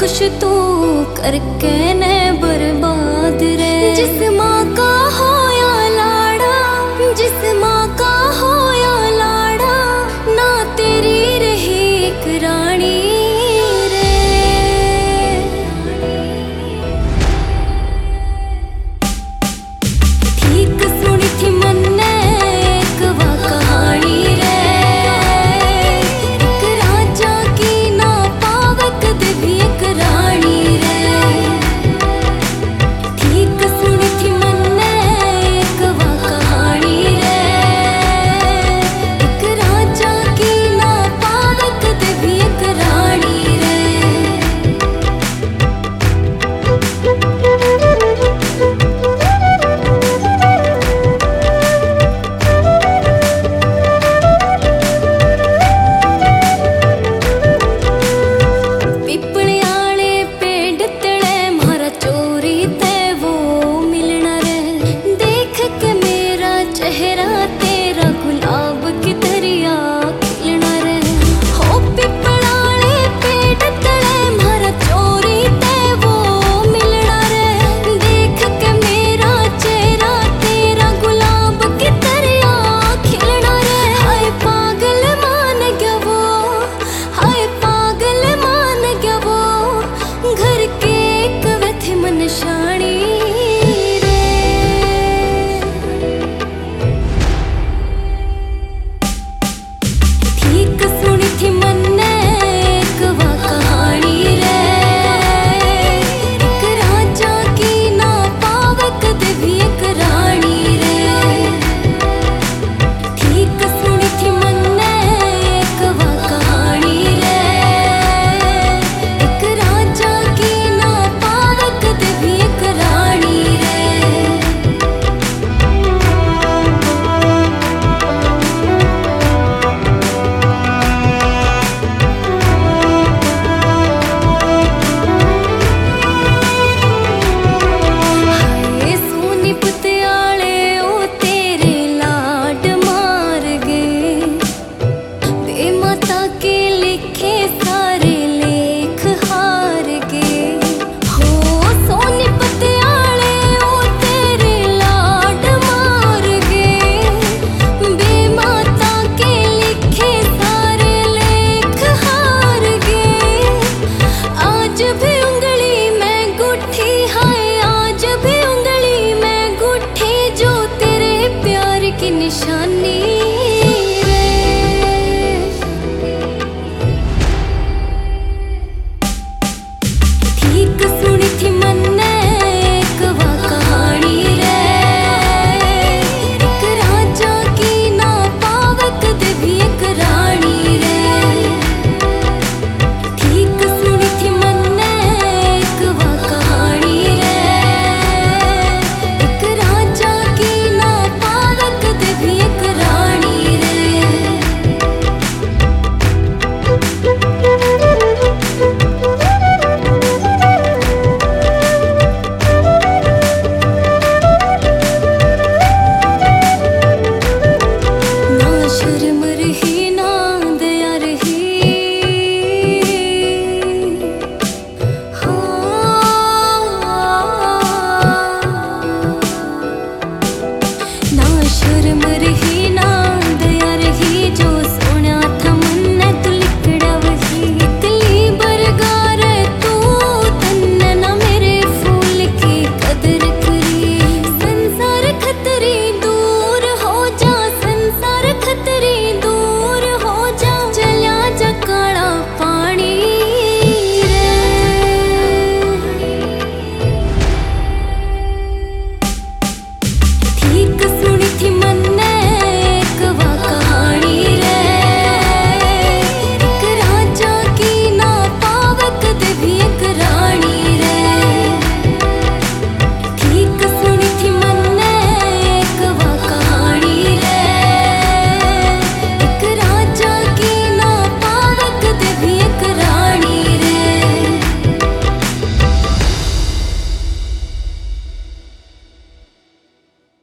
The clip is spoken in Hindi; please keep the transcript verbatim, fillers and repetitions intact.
खुश तू करके ने बर्बाद रे। जिस माँ का होया लाड़ा, जिस माँ का होया लाड़ा, ना तेरी रही एक रानी रे। ठीक सुनी थी मन्ने एक वा कहानी रे, एक राजा की ना पावे कदे भी एक रानी रे। ठीक सुनी थी मन्ने एक वा कहानी रे, एक राजा की ना पावे कदे भी एक रानी रे। पिपले आले पेड़ तले मारा चोरी ते वो मिलना रे। देख के मेरा चेहरा तेरा गुलाब की दरिया खिलना रे। हो पिपलाले पेड़ तले मारा चोरी ते वो मिलना रे। देख के मेरा चेहरा तेरा गुलाब की दरिया खिलना रे। हाय पागल मान गया वो, हाय पागल मान गया वो, घर के एक वे मन शाणी रे। ठीक सुनी थी मन्ने एक वा कहानी रे, एक राजा की ना पावे कदे भी एक रानी रे। ठीक सुनी थी मन्ने एक वा कहानी रे, एक राजा की ना पावे कदे भी एक रानी रे। हाय सोनी पुत्याले ओ तेरे लाड मार गए, बे माता के लिखे